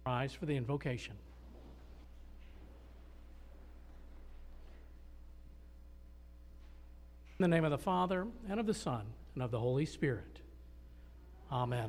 Rise for the invocation. In the name of the Father, and of the Son, and of the Holy Spirit. Amen.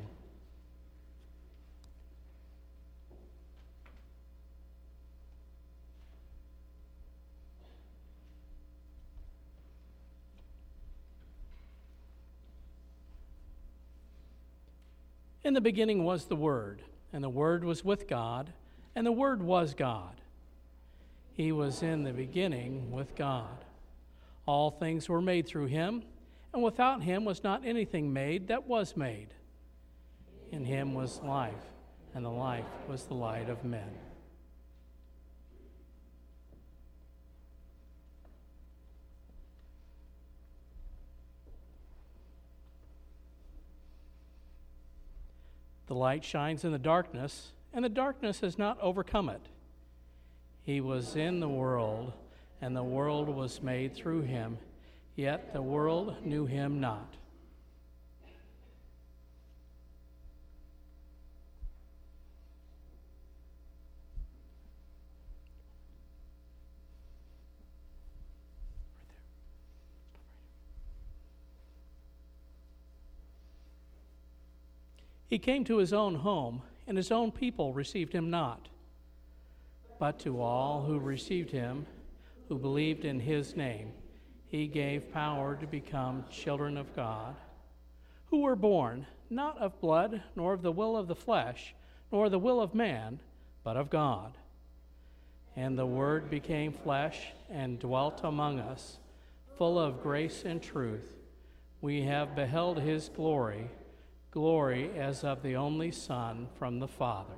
In the beginning was the Word, and the Word was with God, and the Word was God. He was in the beginning with God. All things were made through him, and without him was not anything made that was made. In him was life, and the life was the light of men. The light shines in the darkness, and the darkness has not overcome it. He was in the world, and the world was made through him, yet the world knew him not. He came to his own home, and his own people received him not. But to all who received him, who believed in his name, he gave power to become children of God, who were born not of blood, nor of the will of the flesh, nor the will of man, but of God. And the Word became flesh and dwelt among us, full of grace and truth. We have beheld his glory, glory as of the only Son from the Father.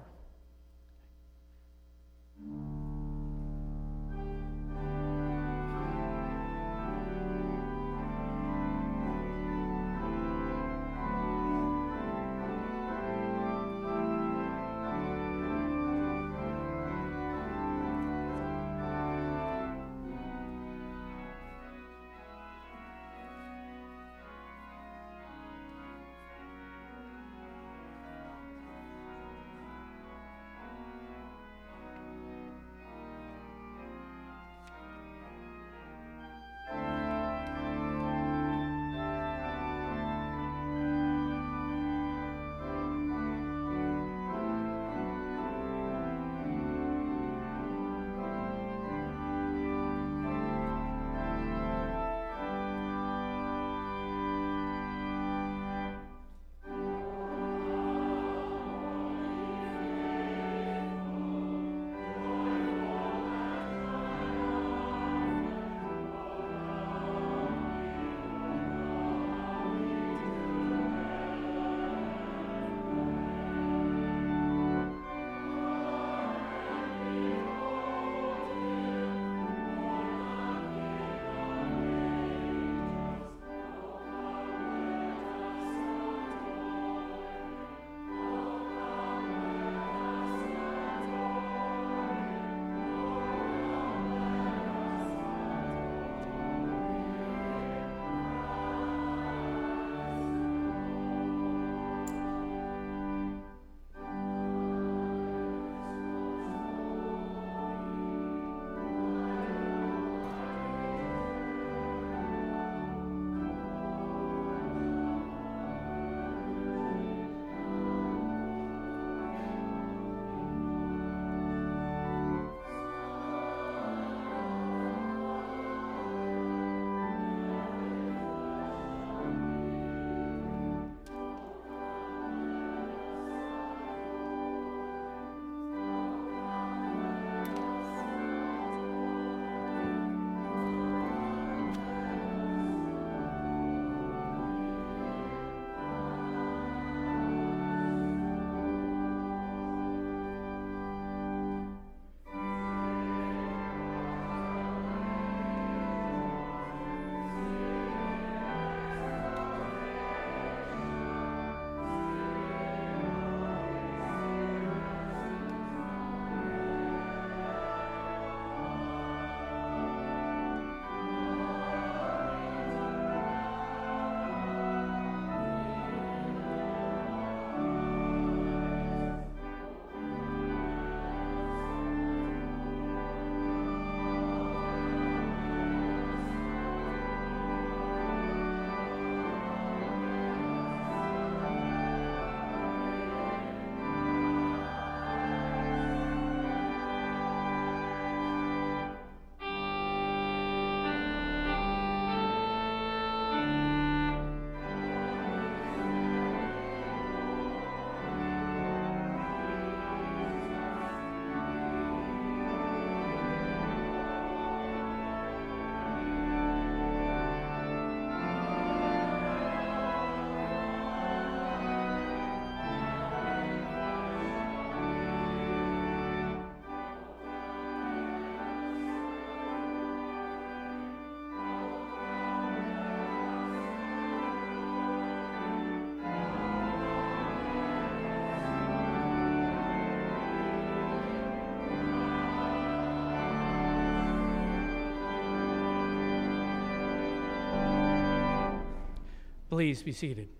Please be seated.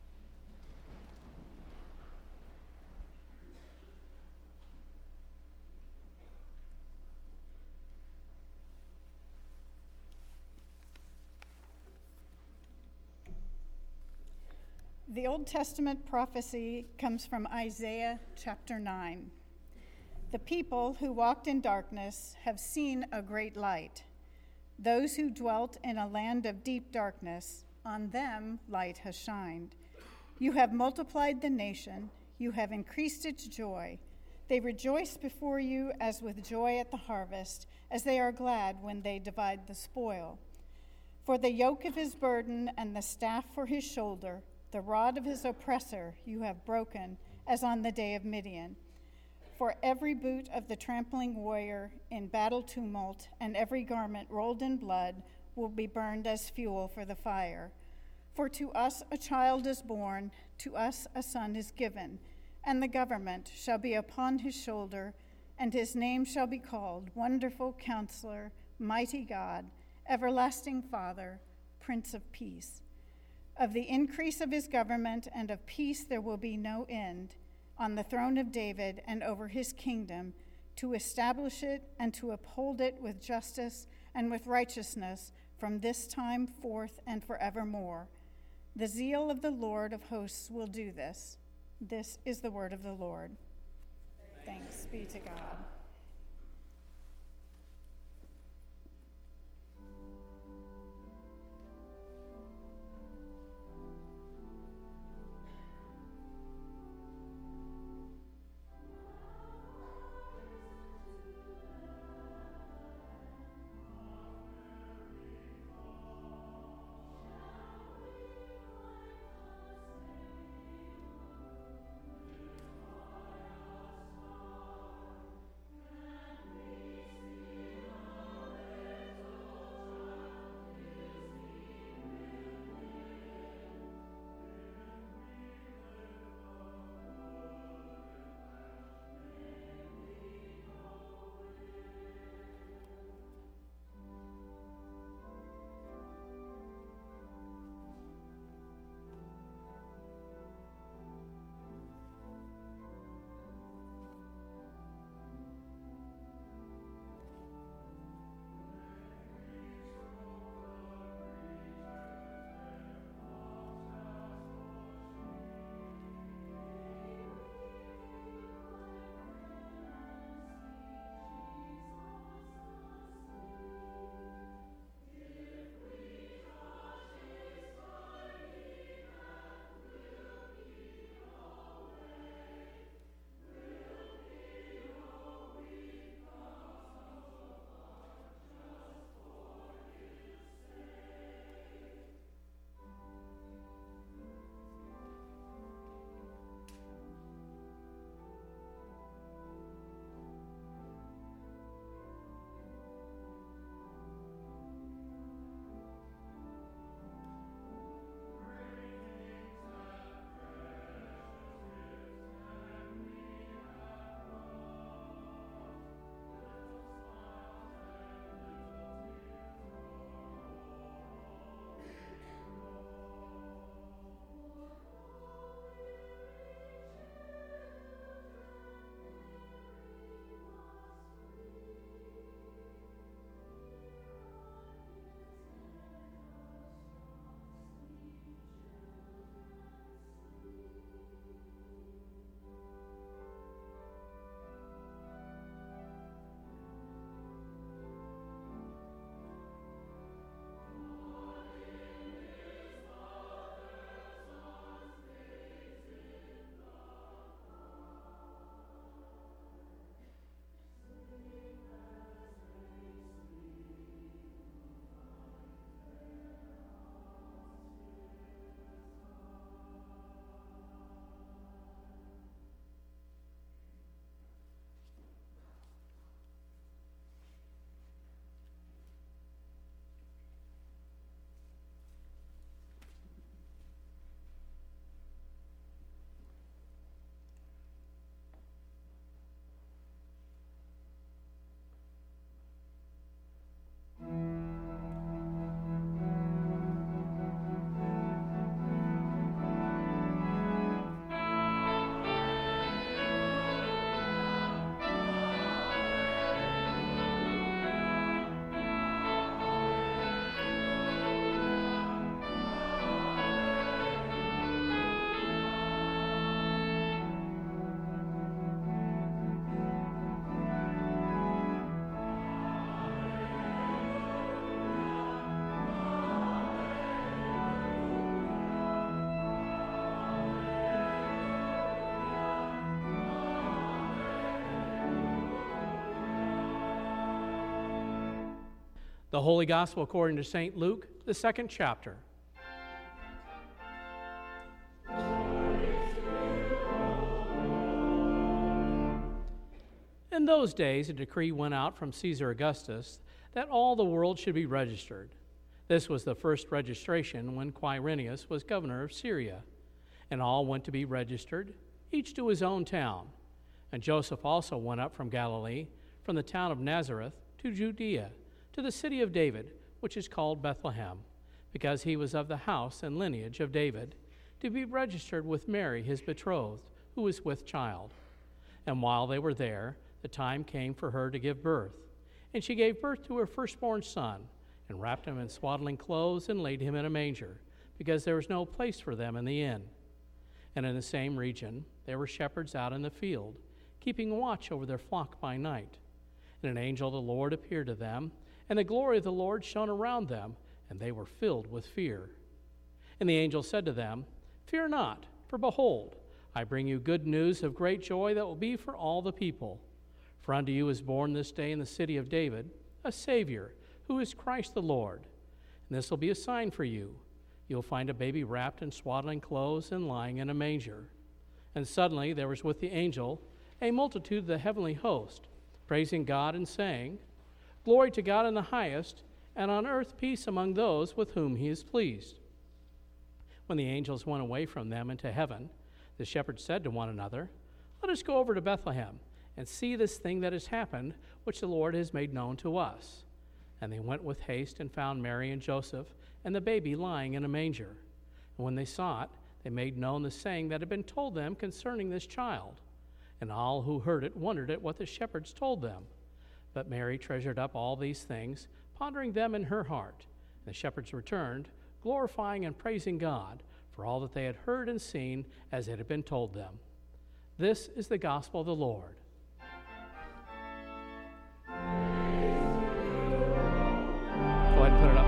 The Old Testament prophecy comes from Isaiah chapter 9. The people who walked in darkness have seen a great light. Those who dwelt in a land of deep darkness, on them light has shined. You have multiplied the nation, you have increased its joy. They rejoice before you as with joy at the harvest, as they are glad when they divide the spoil. For the yoke of his burden and the staff for his shoulder, the rod of his oppressor you have broken, as on the day of Midian. For every boot of the trampling warrior in battle tumult and every garment rolled in blood will be burned as fuel for the fire. For to us a child is born, to us a son is given, and the government shall be upon his shoulder, and his name shall be called Wonderful Counselor, Mighty God, Everlasting Father, Prince of Peace. Of the increase of his government and of peace there will be no end, on the throne of David and over his kingdom, to establish it and to uphold it with justice and with righteousness from this time forth and forevermore. The zeal of the Lord of hosts will do this. This is the word of the Lord. Thanks be to God. The Holy Gospel according to St. Luke, the 2nd chapter. In those days, a decree went out from Caesar Augustus that all the world should be registered. This was the first registration when Quirinius was governor of Syria, and all went to be registered, each to his own town. And Joseph also went up from Galilee, from the town of Nazareth to Judea, to the city of David, which is called Bethlehem, because he was of the house and lineage of David, to be registered with Mary, his betrothed, who was with child. And while they were there, the time came for her to give birth. And she gave birth to her firstborn son, and wrapped him in swaddling clothes and laid him in a manger, because there was no place for them in the inn. And in the same region there were shepherds out in the field, keeping watch over their flock by night. And an angel of the Lord appeared to them, and the glory of the Lord shone around them, and they were filled with fear. And the angel said to them, "Fear not, for behold, I bring you good news of great joy that will be for all the people. For unto you is born this day in the city of David a Savior, who is Christ the Lord. And this will be a sign for you. You'll find a baby wrapped in swaddling clothes and lying in a manger." And suddenly there was with the angel a multitude of the heavenly host, praising God and saying, "Glory to God in the highest, and on earth peace among those with whom he is pleased." When the angels went away from them into heaven, the shepherds said to one another, "Let us go over to Bethlehem and see this thing that has happened, which the Lord has made known to us." And they went with haste and found Mary and Joseph and the baby lying in a manger. And when they saw it, they made known the saying that had been told them concerning this child. And all who heard it wondered at what the shepherds told them. But Mary treasured up all these things, pondering them in her heart. And the shepherds returned, glorifying and praising God for all that they had heard and seen as it had been told them. This is the gospel of the Lord. Go ahead and put it up.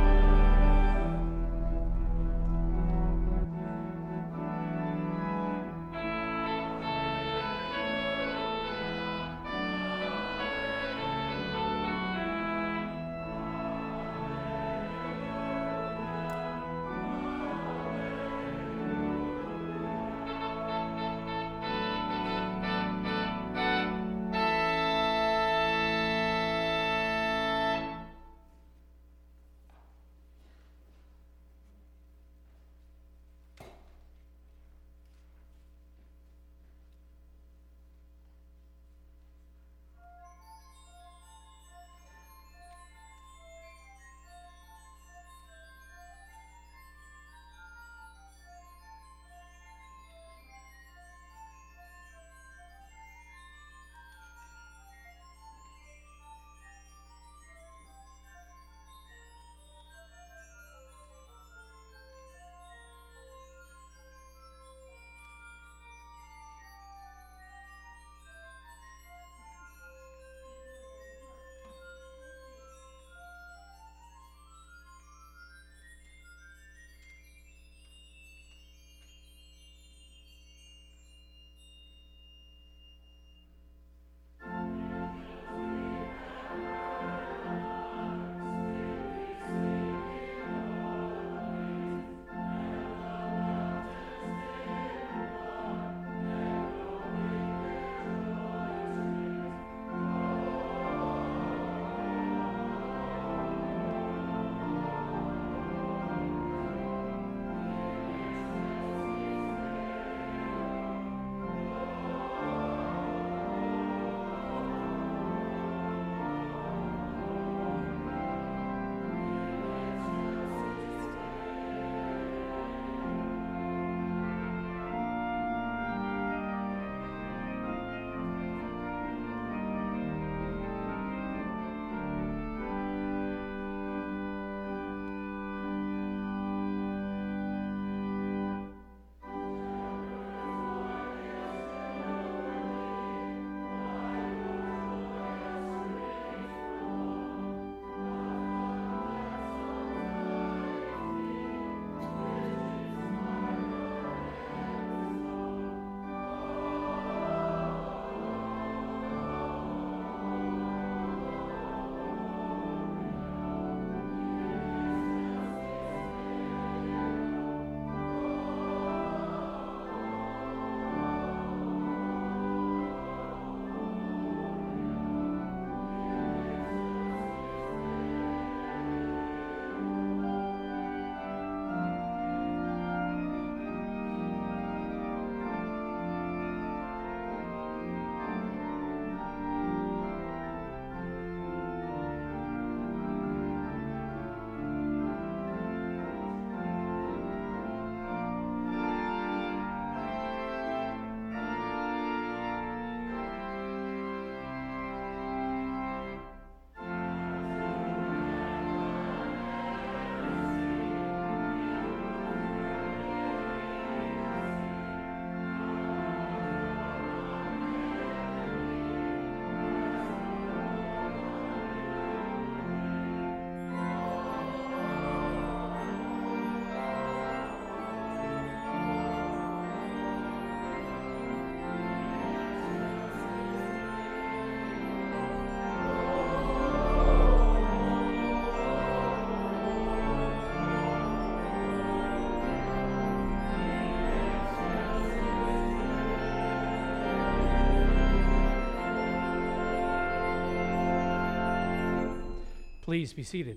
Please be seated.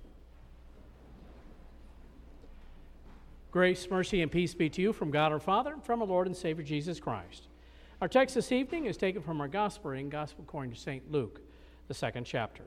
Grace, mercy, and peace be to you from God our Father and from our Lord and Savior Jesus Christ. Our text this evening is taken from our Gospel reading, Gospel according to St. Luke, the 2nd chapter.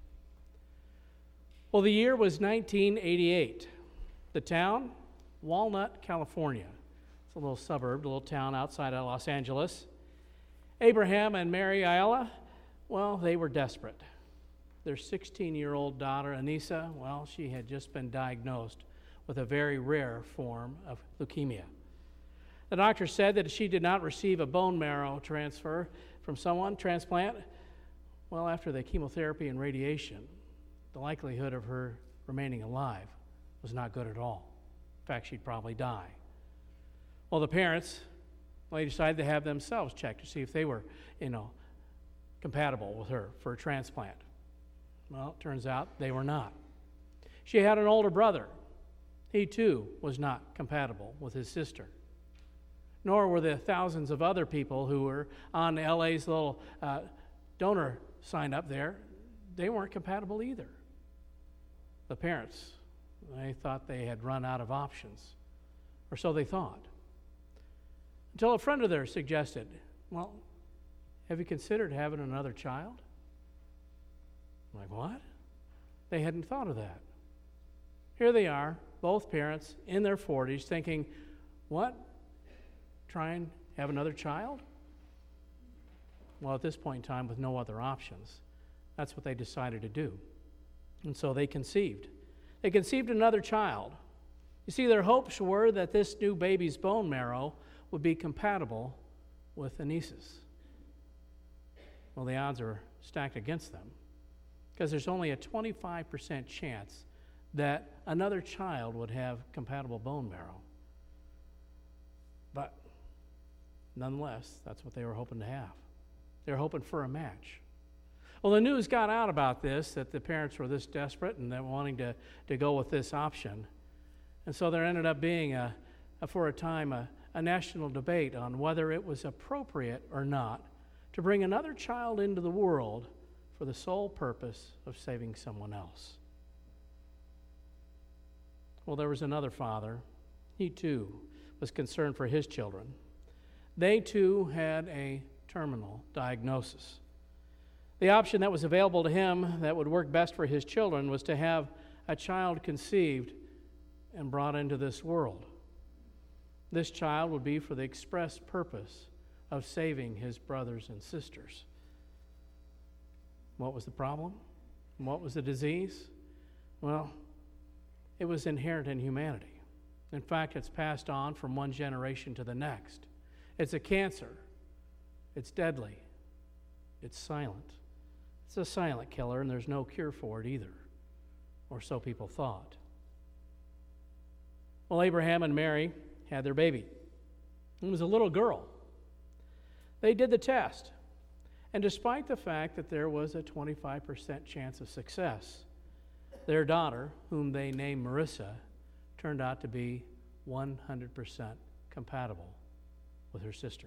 Well, the year was 1988. The town, Walnut, California. It's a little suburb, a little town outside of Los Angeles. Abraham and Mary Ayala, well, they were desperate. Their 16-year-old daughter, Anissa, well, she had just been diagnosed with a very rare form of leukemia. The doctor said that if she did not receive a bone marrow transfer from someone, transplant, well, after the chemotherapy and radiation, the likelihood of her remaining alive was not good at all. In fact, she'd probably die. Well, the parents, they decided to have themselves checked to see if they were, compatible with her for a transplant. Well, it turns out they were not. She had an older brother. He, too, was not compatible with his sister. Nor were the thousands of other people who were on LA's little donor sign up there. They weren't compatible either. The parents, they thought they had run out of options, or so they thought. Until a friend of theirs suggested, well, have you considered having another child? I'm like, what? They hadn't thought of that. Here they are, both parents in their 40s, thinking, what? Try and have another child? Well, at this point in time, with no other options, that's what they decided to do. And so they conceived. They conceived another child. You see, their hopes were that this new baby's bone marrow would be compatible with Anissa's. Well, the odds are stacked against them because there's only a 25% chance that another child would have compatible bone marrow. But nonetheless, that's what they were hoping to have. They were hoping for a match. Well, the news got out about this, that the parents were this desperate and they're wanting to go with this option. And so there ended up being, for a time, a national debate on whether it was appropriate or not to bring another child into the world for the sole purpose of saving someone else. Well, there was another father. He, too, was concerned for his children. They, too, had a terminal diagnosis. The option that was available to him that would work best for his children was to have a child conceived and brought into this world. This child would be for the express purpose of saving his brothers and sisters. What was the problem? What was the disease? Well, it was inherent in humanity. In fact, it's passed on from one generation to the next. It's a cancer. It's deadly. It's silent. It's a silent killer, and there's no cure for it either, or so people thought. Well, Abraham and Mary had their baby. It was a little girl. They did the test, and despite the fact that there was a 25% chance of success, their daughter, whom they named Marissa, turned out to be 100% compatible with her sister.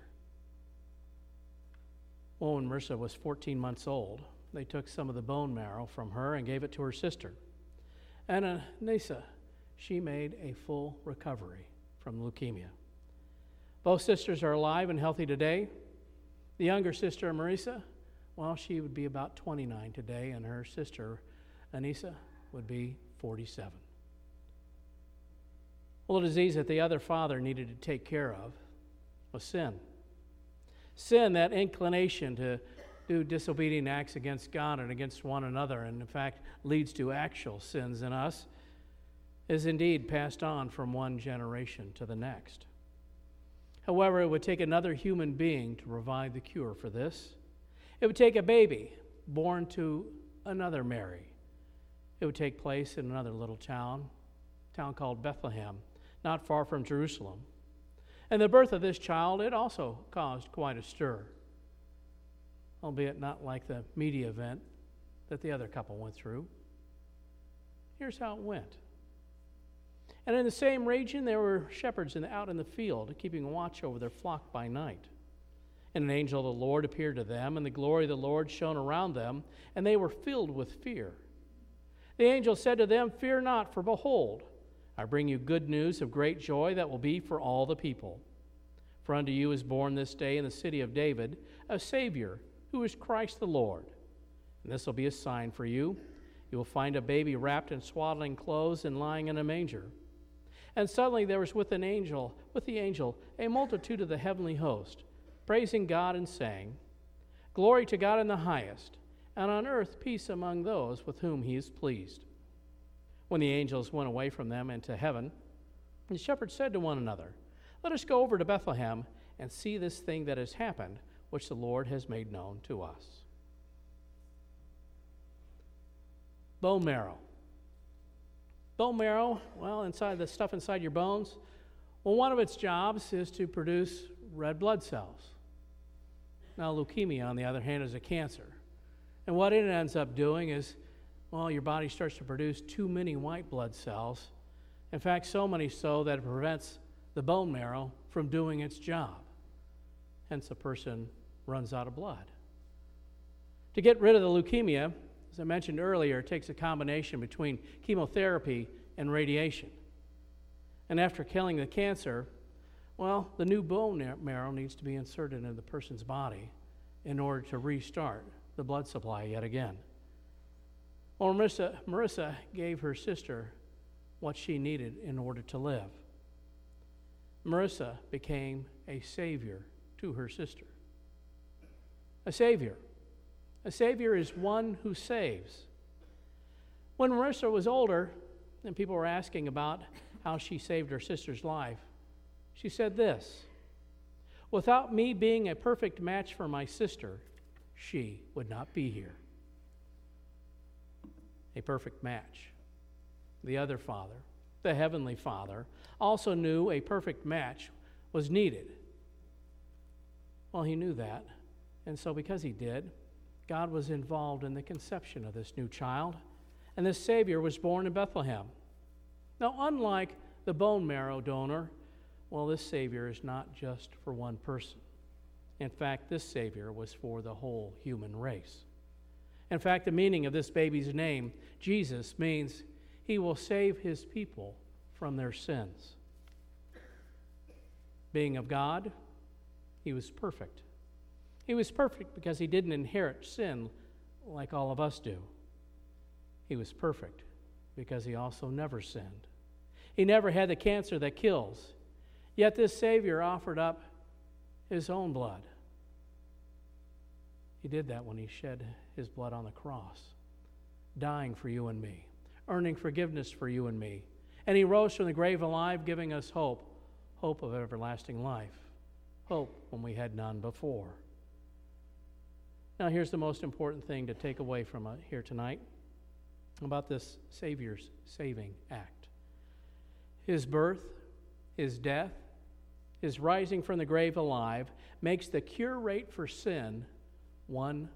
Well, when Marissa was 14 months old, they took some of the bone marrow from her and gave it to her sister. And Anissa, she made a full recovery from leukemia. Both sisters are alive and healthy today. The younger sister, Marissa, well, she would be about 29 today, and her sister, Anissa, would be 47. Well, the disease that the other father needed to take care of was sin. Sin, that inclination to do disobedient acts against God and against one another, and in fact leads to actual sins in us, is indeed passed on from one generation to the next. However, it would take another human being to provide the cure for this. It would take a baby born to another Mary. It would take place in another little town called Bethlehem, not far from Jerusalem. And the birth of this child, it also caused quite a stir, albeit not like the media event that the other couple went through. Here's how it went. And in the same region, there were shepherds out in the field, keeping watch over their flock by night. And an angel of the Lord appeared to them, and the glory of the Lord shone around them, and they were filled with fear. The angel said to them, "Fear not, for behold, I bring you good news of great joy that will be for all the people. For unto you is born this day in the city of David a Savior, who is Christ the Lord. And this will be a sign for you. You will find a baby wrapped in swaddling clothes and lying in a manger." And suddenly there was with the angel, a multitude of the heavenly host, praising God and saying, "Glory to God in the highest, and on earth peace among those with whom he is pleased." When the angels went away from them into heaven, the shepherds said to one another, "Let us go over to Bethlehem and see this thing that has happened, which the Lord has made known to us." Bone marrow. Bone marrow, well, inside the stuff inside your bones, well, one of its jobs is to produce red blood cells. Now, leukemia, on the other hand, is a cancer. And what it ends up doing is, well, your body starts to produce too many white blood cells. In fact, so many so that it prevents the bone marrow from doing its job. Hence, a person runs out of blood. To get rid of the leukemia, as I mentioned earlier, it takes a combination between chemotherapy and radiation. And after killing the cancer, well, the new bone marrow needs to be inserted into the person's body in order to restart the blood supply yet again. Well, Marissa gave her sister what she needed in order to live. Marissa became a savior to her sister. A savior. A savior is one who saves. When Marissa was older, and people were asking about how she saved her sister's life, she said this: "Without me being a perfect match for my sister, she would not be here." A perfect match. The other Father, the Heavenly Father, also knew a perfect match was needed. Well, he knew that, and so because he did, God was involved in the conception of this new child, and this Savior was born in Bethlehem. Now, unlike the bone marrow donor, well, this Savior is not just for one person. In fact, this Savior was for the whole human race. In fact, the meaning of this baby's name, Jesus, means he will save his people from their sins. Being of God, he was perfect. He was perfect because he didn't inherit sin like all of us do. He was perfect because he also never sinned. He never had the cancer that kills. Yet this Savior offered up his own blood. He did that when he shed his blood on the cross, dying for you and me, earning forgiveness for you and me. And he rose from the grave alive, giving us hope of everlasting life, hope when we had none before. Now, here's the most important thing to take away from here tonight about this Savior's saving act. His birth, his death, his rising from the grave alive makes the cure rate for sin 100%.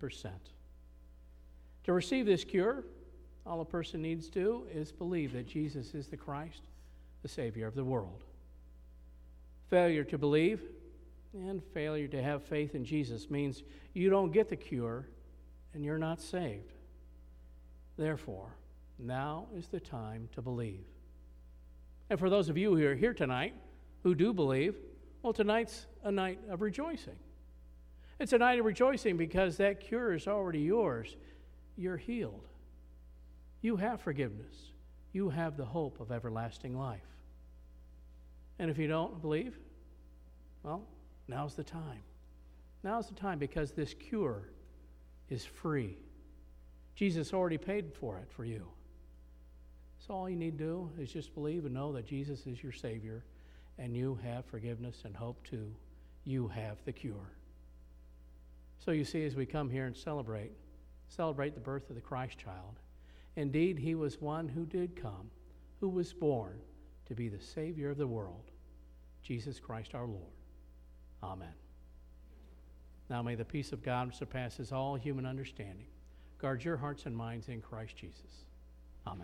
To receive this cure, all a person needs to do is believe that Jesus is the Christ, the Savior of the world. Failure to believe and failure to have faith in Jesus means you don't get the cure and you're not saved. Therefore, now is the time to believe. And for those of you who are here tonight who do believe, well, tonight's a night of rejoicing. It's a night of rejoicing because that cure is already yours. You're healed. You have forgiveness. You have the hope of everlasting life. And if you don't believe, well, now's the time. Now's the time because this cure is free. Jesus already paid for it for you. So all you need to do is just believe and know that Jesus is your Savior and you have forgiveness and hope too. You have the cure. So you see, as we come here and celebrate the birth of the Christ child, indeed, he was one who did come, who was born to be the Savior of the world, Jesus Christ our Lord. Amen. Now may the peace of God, which surpasses all human understanding, guard your hearts and minds in Christ Jesus. Amen.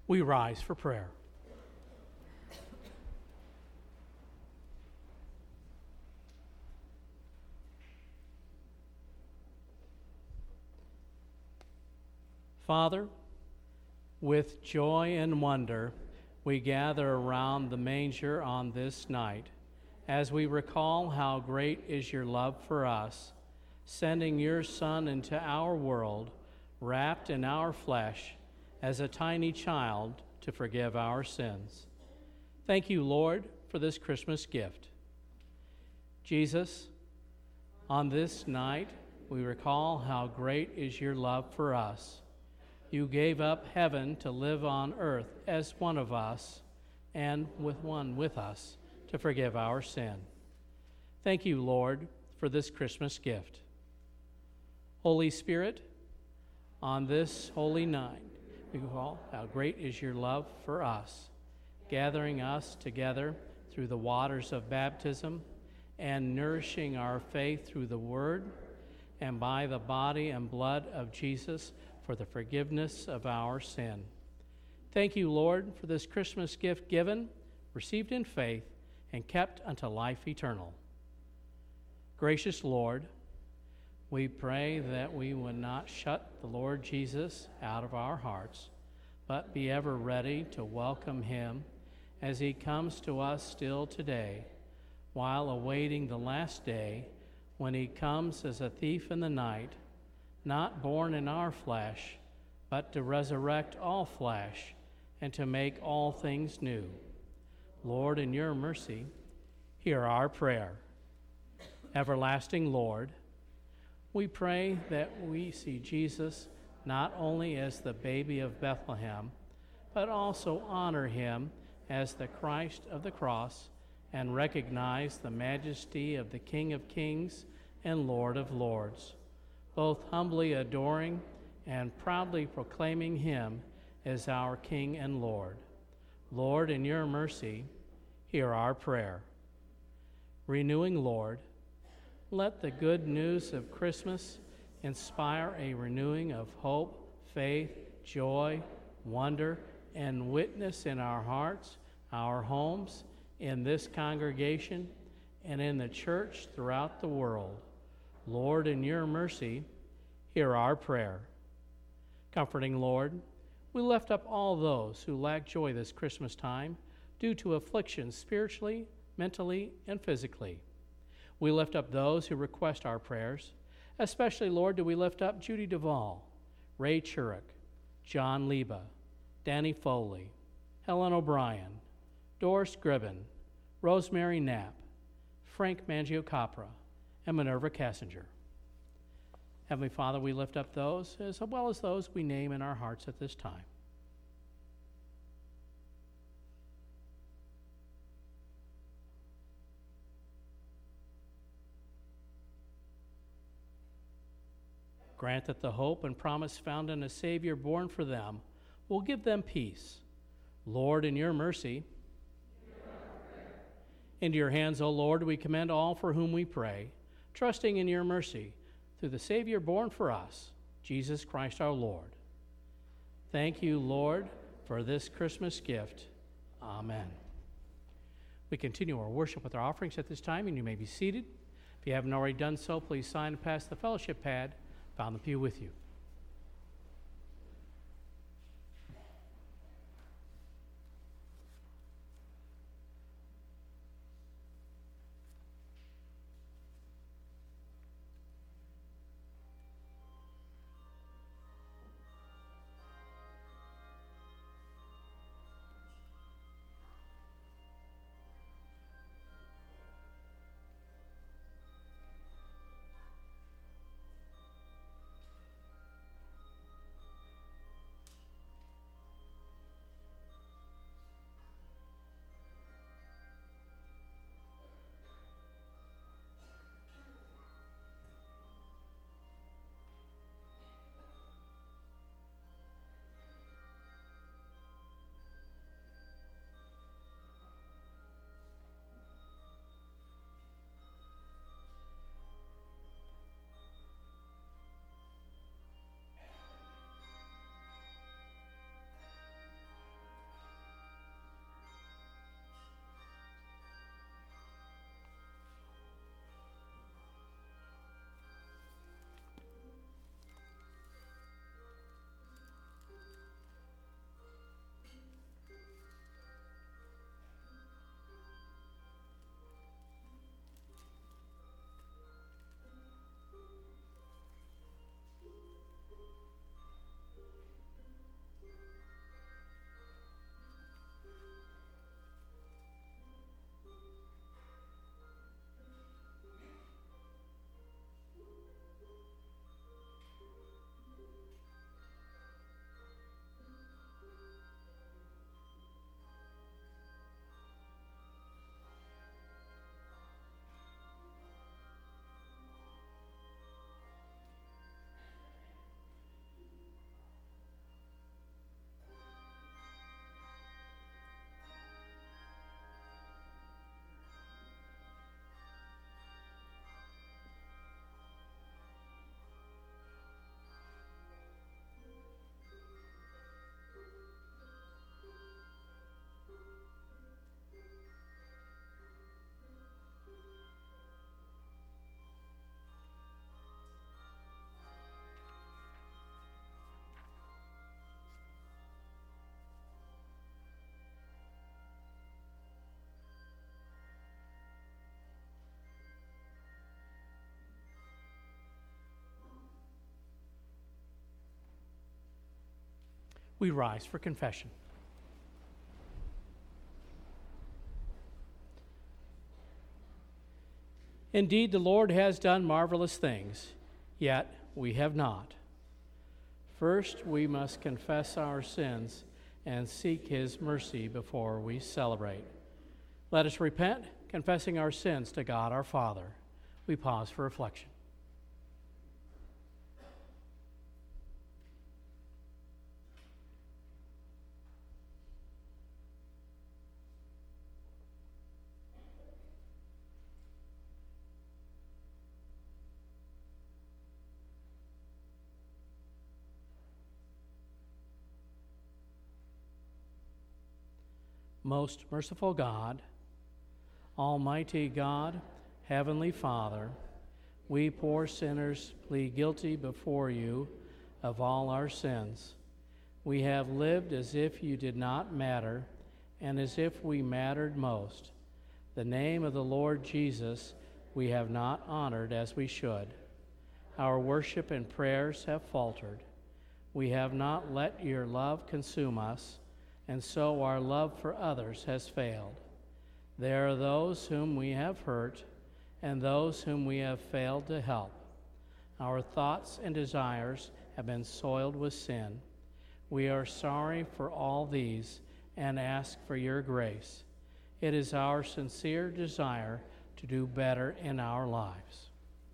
We rise for prayer. Father, with joy and wonder, we gather around the manger on this night as we recall how great is your love for us, sending your Son into our world, wrapped in our flesh as a tiny child to forgive our sins. Thank you, Lord, for this Christmas gift. Jesus, on this night, we recall how great is your love for us. You gave up heaven to live on earth as one of us and with one with us to forgive our sin. Thank you, Lord, for this Christmas gift. Holy Spirit, on this holy night, we recall how great is your love for us, gathering us together through the waters of baptism and nourishing our faith through the Word and by the body and blood of Jesus for the forgiveness of our sin. Thank you, Lord, for this Christmas gift given, received in faith, and kept unto life eternal. Gracious Lord, we pray that we would not shut the Lord Jesus out of our hearts, but be ever ready to welcome him as he comes to us still today, while awaiting the last day when he comes as a thief in the night, not born in our flesh, but to resurrect all flesh and to make all things new. Lord, in your mercy, hear our prayer. Everlasting Lord, we pray that we see Jesus not only as the baby of Bethlehem, but also honor him as the Christ of the cross and recognize the majesty of the King of Kings and Lord of Lords, both humbly adoring and proudly proclaiming him as our King and Lord. Lord, in your mercy, hear our prayer. Renewing Lord, let the good news of Christmas inspire a renewing of hope, faith, joy, wonder, and witness in our hearts, our homes, in this congregation, and in the church throughout the world. Lord, in your mercy, hear our prayer. Comforting Lord, we lift up all those who lack joy this Christmas time due to afflictions spiritually, mentally, and physically. We lift up those who request our prayers. Especially, Lord, do we lift up Judy Duvall, Ray Churuk, John Leba, Danny Foley, Helen O'Brien, Doris Gribben, Rosemary Knapp, Frank Mangiocopra, and Minerva Cassinger. Heavenly Father, we lift up those as well as those we name in our hearts at this time. Grant that the hope and promise found in a Savior born for them will give them peace. Lord, in your mercy, into your hands, O Lord, we commend all for whom we pray, trusting in your mercy through the Savior born for us, Jesus Christ our Lord. Thank you, Lord, for this Christmas gift. Amen. We continue our worship with our offerings at this time, and you may be seated. If you haven't already done so, please sign and pass the fellowship pad found in the pew with you. We rise for confession. Indeed, the Lord has done marvelous things, yet we have not. First, we must confess our sins and seek his mercy before we celebrate. Let us repent, confessing our sins to God our Father. We pause for reflection. Most merciful God, Almighty God, Heavenly Father, we poor sinners plead guilty before you of all our sins. We have lived as if you did not matter and as if we mattered most. The name of the Lord Jesus we have not honored as we should. Our worship and prayers have faltered. We have not let your love consume us, and so our love for others has failed. There are those whom we have hurt and those whom we have failed to help. Our thoughts and desires have been soiled with sin. We are sorry for all these and ask for your grace. It is our sincere desire to do better in our lives.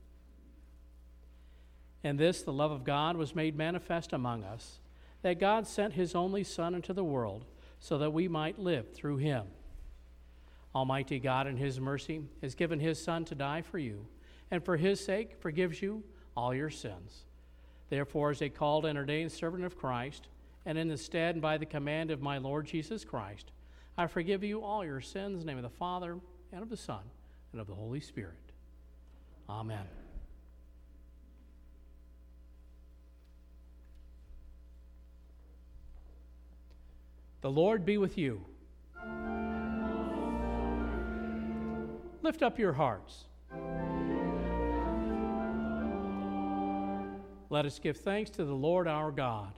In this, the love of God was made manifest among us, that God sent his only Son into the world so that we might live through him. Almighty God in his mercy has given his Son to die for you, and for his sake forgives you all your sins. Therefore, as a called and ordained servant of Christ, and in the stead and by the command of my Lord Jesus Christ, I forgive you all your sins in the name of the Father, and of the Son, and of the Holy Spirit. Amen. The Lord be with you. Lift up your hearts. Let us give thanks to the Lord our God.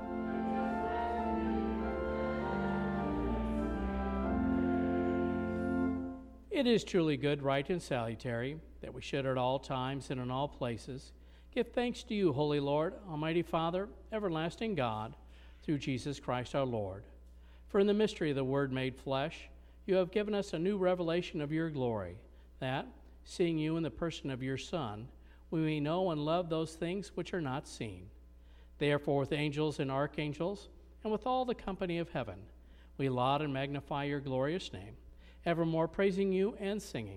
It is truly good, right, and salutary that we should at all times and in all places give thanks to you, Holy Lord, Almighty Father, everlasting God, through Jesus Christ our Lord. For in the mystery of the Word made flesh, you have given us a new revelation of your glory, that, seeing you in the person of your Son, we may know and love those things which are not seen. Therefore, with angels and archangels, and with all the company of heaven, we laud and magnify your glorious name, evermore praising you and singing.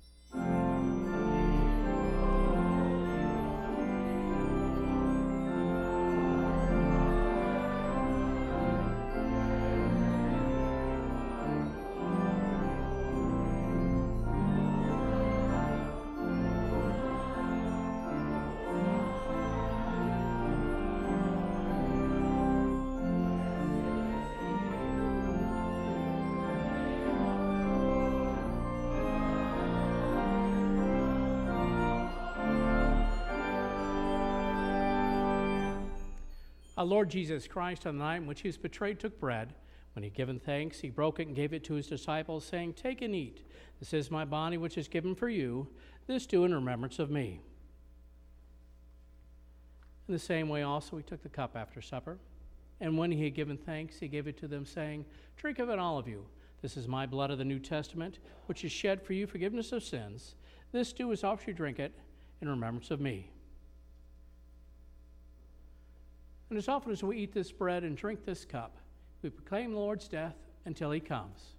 Our Lord Jesus Christ, on the night in which he was betrayed, took bread. When he had given thanks, he broke it and gave it to his disciples, saying, "Take and eat. This is my body, which is given for you. This do in remembrance of me." In the same way also he took the cup after supper. And when he had given thanks, he gave it to them, saying, "Drink of it, all of you. This is my blood of the New Testament, which is shed for you forgiveness of sins. This do as oft as you drink it in remembrance of me." And as often as we eat this bread and drink this cup, we proclaim the Lord's death until he comes.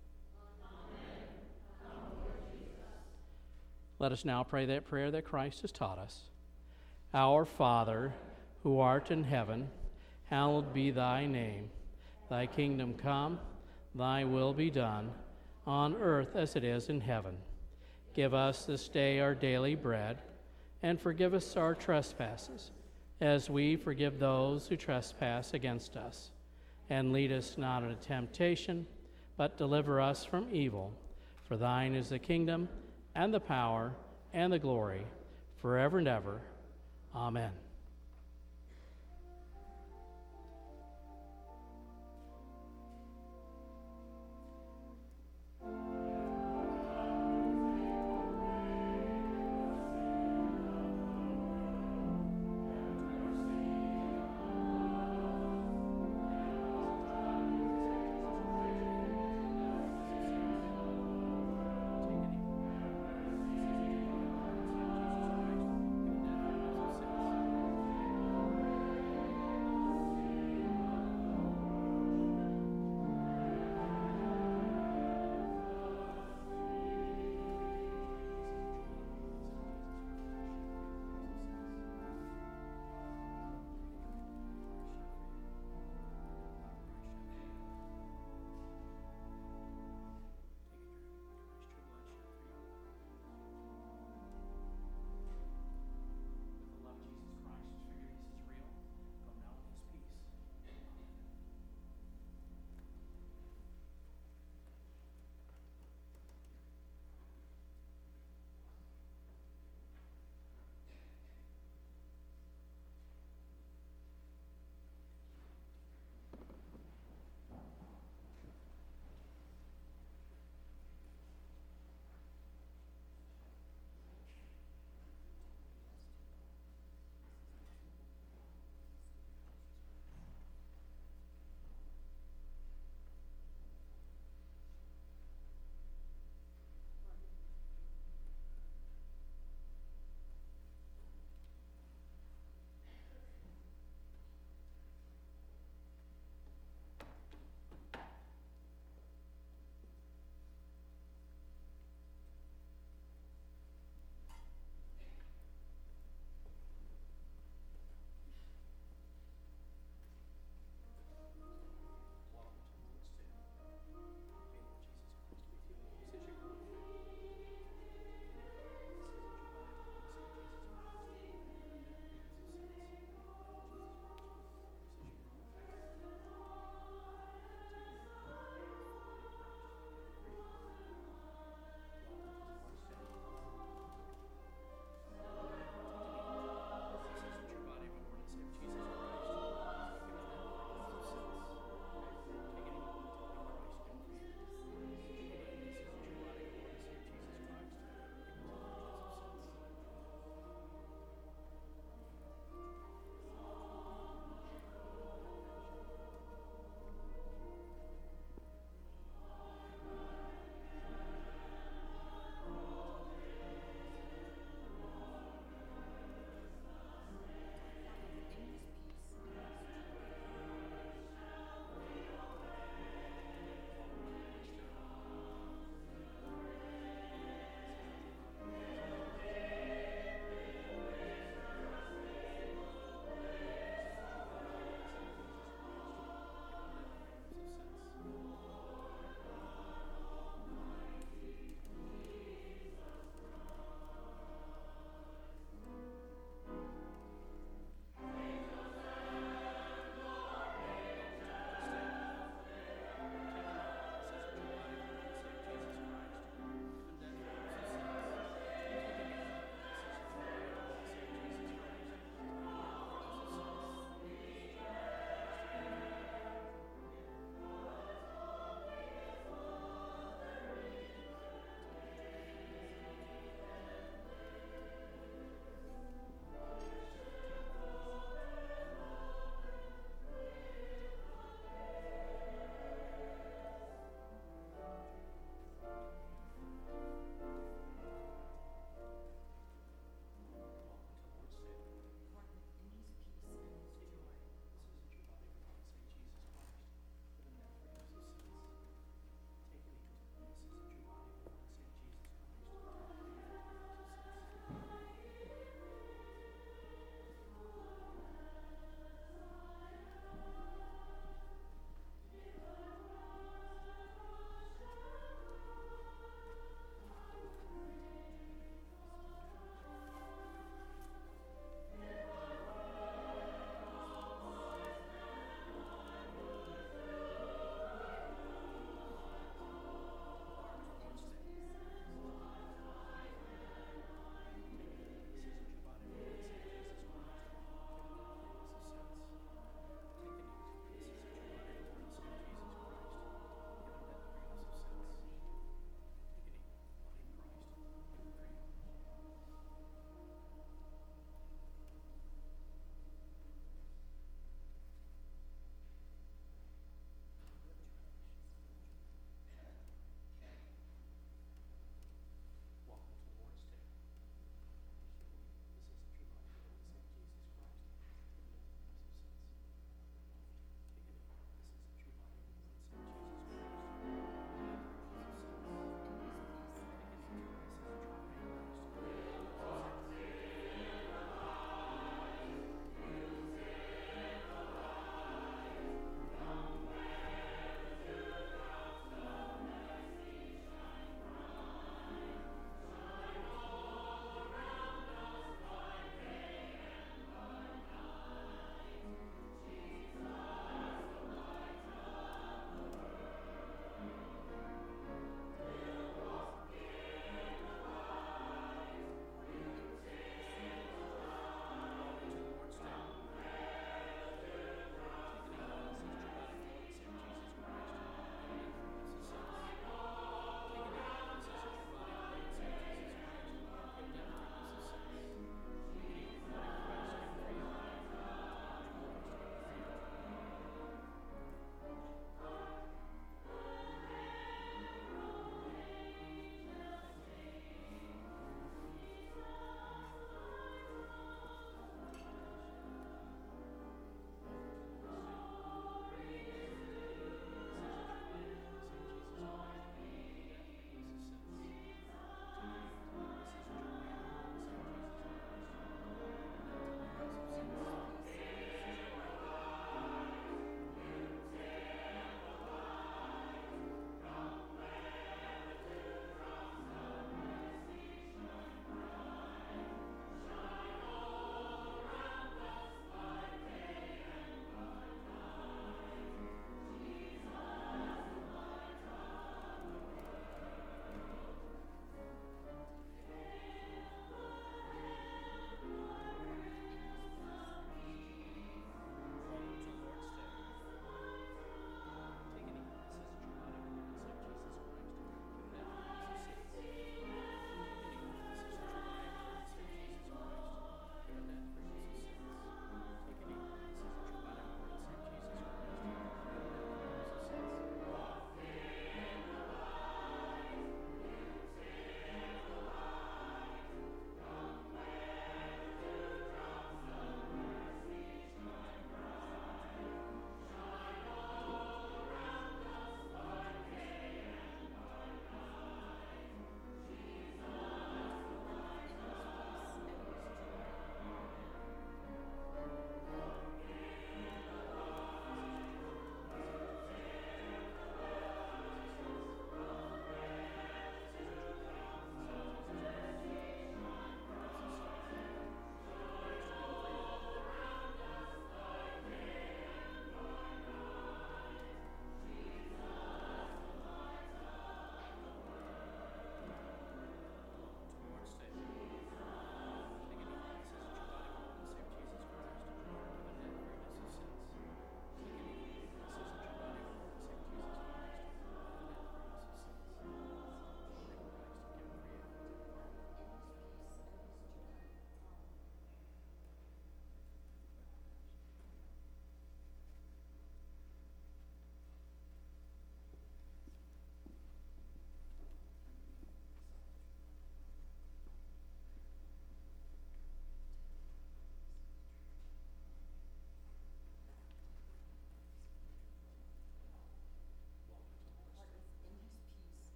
Let us now pray that prayer that Christ has taught us. Our Father, who art in heaven, hallowed be thy name. Thy kingdom come, thy will be done, on earth as it is in heaven. Give us this day our daily bread, and forgive us our trespasses, as we forgive those who trespass against us. And lead us not into temptation, but deliver us from evil. For thine is the kingdom, and the power, and the glory, forever and ever. Amen.